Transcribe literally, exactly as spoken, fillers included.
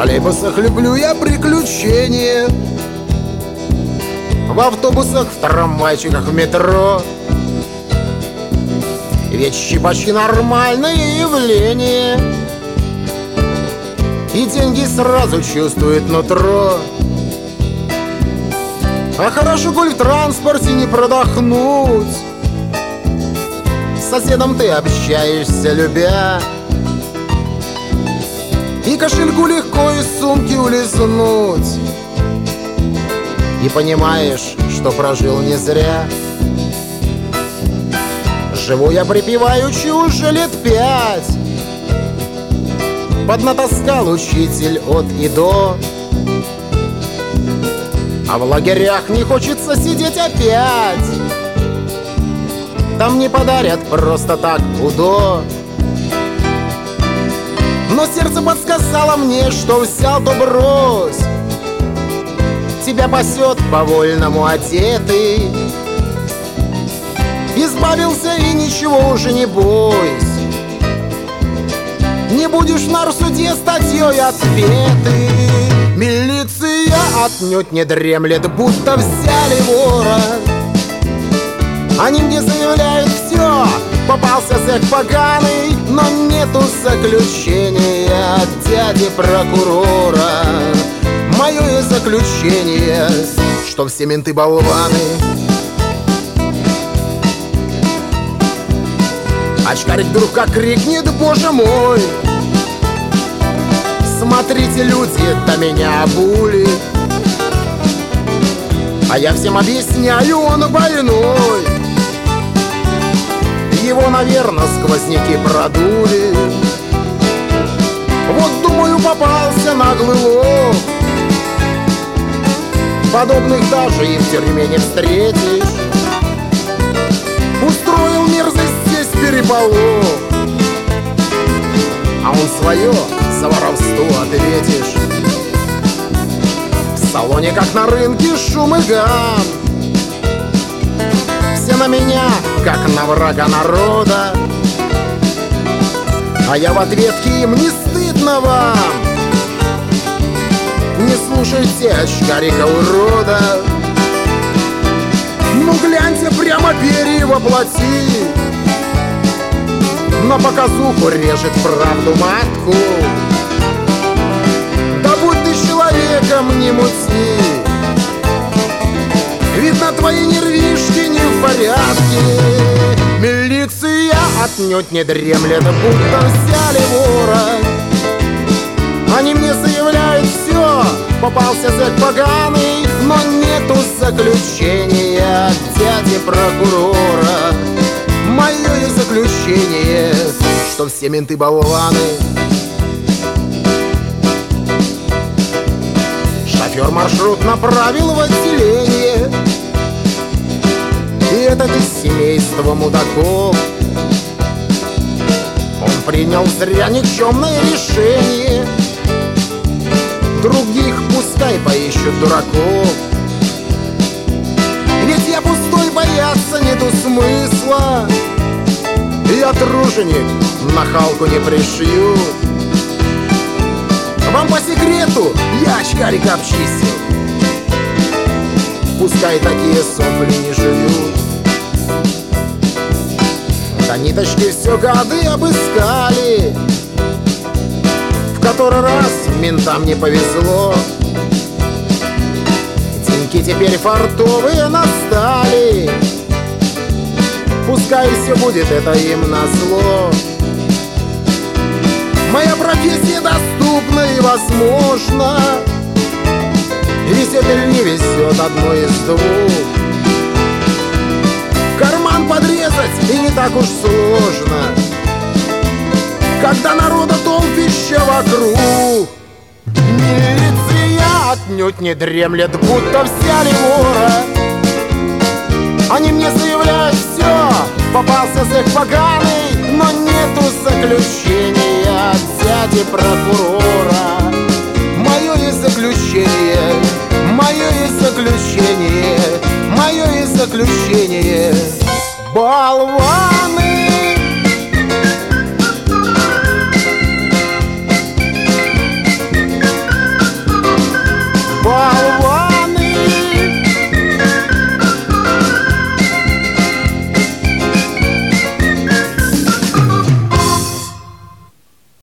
троллейбусах люблю я приключения, в автобусах, в трамвайчиках, в метро. Ведь щипачи — нормальное явление, и деньги сразу чувствует нутро. А хорошо, коль в транспорте не продохнуть, с соседом ты общаешься, любя, и кошельку легко из сумки улизнуть, и понимаешь, что прожил не зря. Живу я припеваючи уже лет пять, поднатаскал учитель от и до, а в лагерях не хочется сидеть опять. Там не подарят просто так УДО. Но сердце подсказало мне, что взял, то брось. Тебя пасет по-вольному одетый, избавился и ничего уже не бойся. Не будешь на нарсуде статьей ответы. Милиция отнюдь не дремлет, будто взяли вора. Они мне заявляют: все, попался зэк поганый, но нету заключения от дяди прокурора. Мое заключение, что все менты болваны. Очкарик вдруг как крикнет: боже мой, смотрите, люди до меня обули. А я всем объясняю, он больной, его, наверное, сквозняки продули. Вот, думаю, попался наглый лох, подобных даже и в тюрьме не встретишь. Устроил мерзость здесь переполох, а он свое за воровство ответишь. В салоне, как на рынке, шум и гам. Все на меня, как на врага народа, а я в ответке им: не стыдно вам? Не слушайте очкарика урода. Ну гляньте, прямо перья воплоти, на показуху режет правду матку. Да будь ты человеком, не мути, видно, твои нервишки не в порядке. Милиция отнюдь не дремлет, будто взяли вора. Они мне заявляют: все, попался зэк поганый, но нету заключения от дяди прокурора. Мое заключение, что все менты болваны. Шофер маршрут направил в отделение, и этот из семейства мудаков. Он принял зря никчемное решение, других пускай поищут дураков. Ведь я пустой, бояться нету смысла, я труженик, нахалку не пришью. Вам по секрету я очкарика обчистил, пускай такие сопли не жуют. До ниточки все гады обыскали, в который раз ментам не повезло. Деньги теперь фартовые настали, пускай все будет это им назло. Моя профессия доступна и возможна, везет или не везет, одно из двух. Карман подрезать и не так уж сложно, когда народа толпища вокруг. Милиция отнюдь не дремлет, будто взяли вора. Они мне заявляют: все, попался зэк поганый, но нету заключения от дяди прокурора. Мое заключение, мое заключение, мое заключение, болваны.